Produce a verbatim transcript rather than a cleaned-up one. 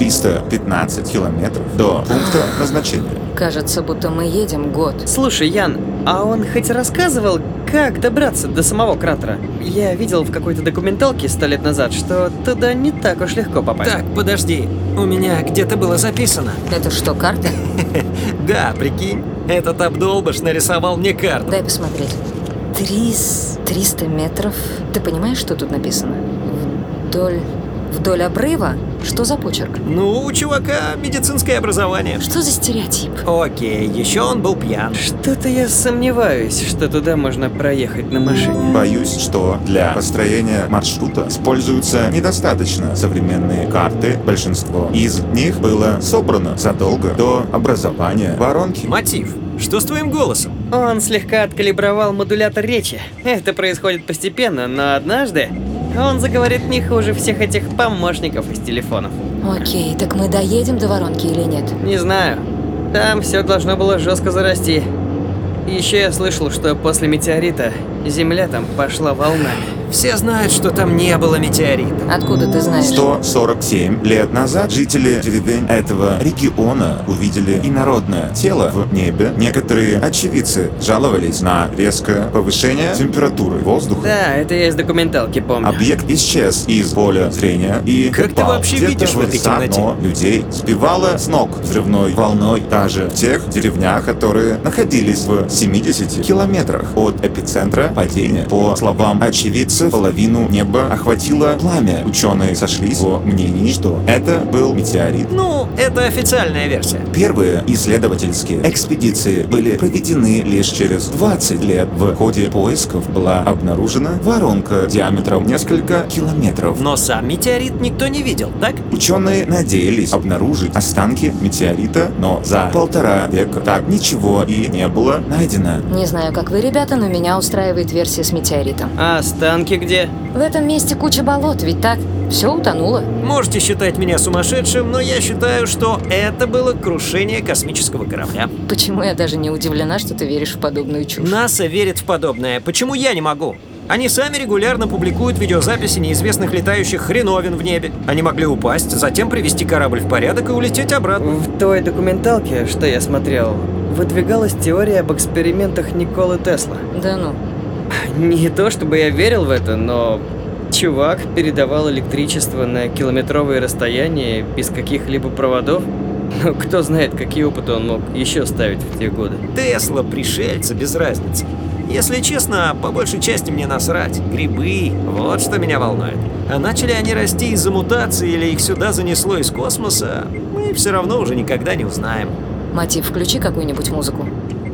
триста пятнадцать километров до пункта назначения. Кажется, будто мы едем год. Слушай, Ян, а он хоть рассказывал, как добраться до самого кратера? Я видел в какой-то документалке сто лет назад, что туда не так уж легко попасть. Так, подожди, у меня где-то было записано. Это что, карта? Да, прикинь, этот обдолбыш нарисовал мне карту. Дай посмотреть. Трис... триста метров. Ты понимаешь, что тут написано? Вдоль... Вдоль обрыва? Что за почерк? Ну, у чувака медицинское образование. Что за стереотип? Окей, еще он был пьян. Что-то я сомневаюсь, что туда можно проехать на машине. Боюсь, что для построения маршрута используются недостаточно современные карты. Большинство из них было собрано задолго до образования воронки. Мотив. Что с твоим голосом? Он слегка откалибровал модулятор речи. Это происходит постепенно, но однажды он заговорит не хуже всех этих помощников из телефонов. Окей, так мы доедем до воронки или нет? Не знаю. Там все должно было жестко зарасти. И еще я слышал, что после метеорита земля там пошла волнами. Все знают, что там не было метеорита. Откуда ты знаешь? сто сорок семь лет назад жители деревень этого региона увидели инородное тело в небе. Некоторые очевидцы жаловались на резкое повышение температуры воздуха. Да, это я из документалки помню. Объект исчез из поля зрения и Как ты упал вообще где-то видишь в этой леса, темноте? но людей сбивало с ног взрывной волной даже в тех деревнях, которые находились в семидесяти километрах от эпицентра падения. По словам очевидцев, половину неба охватило пламя. Ученые сошлись во мнении, что это был метеорит. Ну, это официальная версия. Первые исследовательские экспедиции были проведены лишь через двадцать лет. В ходе поисков была обнаружена воронка диаметром несколько километров. Но сам метеорит никто не видел, так? Ученые надеялись обнаружить останки метеорита, но за полтора века так ничего и не было найдено. Не знаю, как вы, ребята, но меня устраивает версия с метеоритом. А останки где? В этом месте куча болот, ведь так? Все утонуло. Можете считать меня сумасшедшим, но я считаю, что это было крушение космического корабля. Почему я даже не удивлена, что ты веришь в подобную чушь? НАСА верит в подобное. Почему я не могу? Они сами регулярно публикуют видеозаписи неизвестных летающих хреновин в небе. Они могли упасть, затем привести корабль в порядок и улететь обратно. В той документалке, что я смотрел, выдвигалась теория об экспериментах Николы Тесла. Да ну. Не то чтобы я верил в это, но чувак передавал электричество на километровые расстояния без каких-либо проводов. Ну, кто знает, какие опыты он мог еще ставить в те годы. Тесла, пришельцы, без разницы. Если честно, по большей части мне насрать. Грибы, вот что меня волнует. А начали они расти из-за мутации или их сюда занесло из космоса, мы все равно уже никогда не узнаем. Мотив, включи какую-нибудь музыку.